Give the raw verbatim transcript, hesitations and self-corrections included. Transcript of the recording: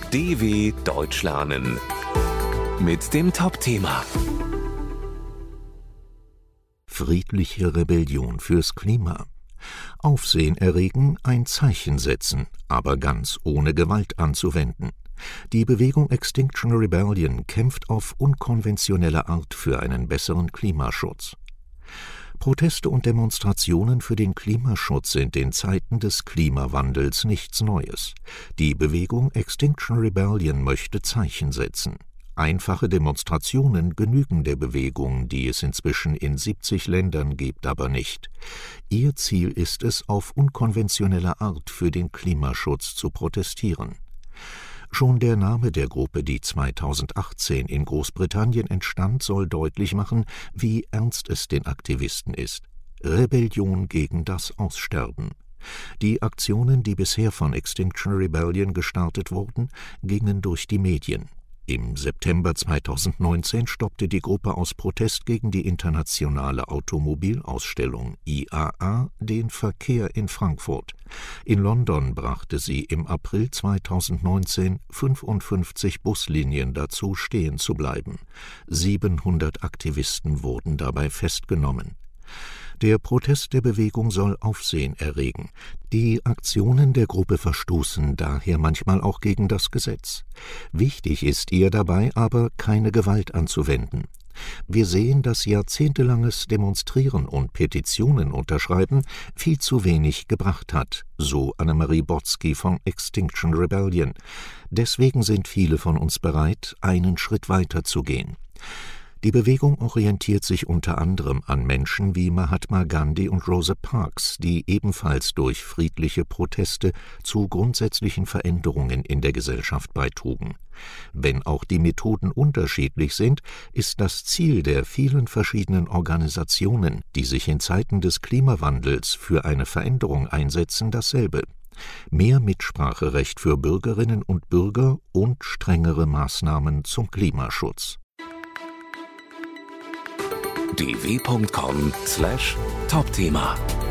D W Deutsch lernen mit dem Top-Thema Friedliche Rebellion fürs Klima. Aufsehen erregen, ein Zeichen setzen, aber ganz ohne Gewalt anzuwenden. Die Bewegung Extinction Rebellion kämpft auf unkonventionelle Art für einen besseren Klimaschutz. Proteste und Demonstrationen für den Klimaschutz sind in Zeiten des Klimawandels nichts Neues. Die Bewegung Extinction Rebellion möchte Zeichen setzen. Einfache Demonstrationen genügen der Bewegung, die es inzwischen in siebzig Ländern gibt, aber nicht. Ihr Ziel ist es, auf unkonventionelle Art für den Klimaschutz zu protestieren. Schon der Name der Gruppe, die zweitausendachtzehn in Großbritannien entstand, soll deutlich machen, wie ernst es den Aktivisten ist. Rebellion gegen das Aussterben. Die Aktionen, die bisher von Extinction Rebellion gestartet wurden, gingen durch die Medien. Im September zweitausendneunzehn stoppte die Gruppe aus Protest gegen die internationale Automobilausstellung I A A den Verkehr in Frankfurt. In London brachte sie im April zweitausendneunzehn fünfundfünfzig Buslinien dazu, stehen zu bleiben. siebenhundert Aktivisten wurden dabei festgenommen. Der Protest der Bewegung soll Aufsehen erregen. Die Aktionen der Gruppe verstoßen daher manchmal auch gegen das Gesetz. Wichtig ist ihr dabei aber, keine Gewalt anzuwenden. Wir sehen, dass jahrzehntelanges Demonstrieren und Petitionen unterschreiben viel zu wenig gebracht hat, so Annemarie Botzky von Extinction Rebellion. Deswegen sind viele von uns bereit, einen Schritt weiter zu gehen. Die Bewegung orientiert sich unter anderem an Menschen wie Mahatma Gandhi und Rosa Parks, die ebenfalls durch friedliche Proteste zu grundsätzlichen Veränderungen in der Gesellschaft beitrugen. Wenn auch die Methoden unterschiedlich sind, ist das Ziel der vielen verschiedenen Organisationen, die sich in Zeiten des Klimawandels für eine Veränderung einsetzen, dasselbe: mehr Mitspracherecht für Bürgerinnen und Bürger und strengere Maßnahmen zum Klimaschutz. d w punkt com slash Top-Thema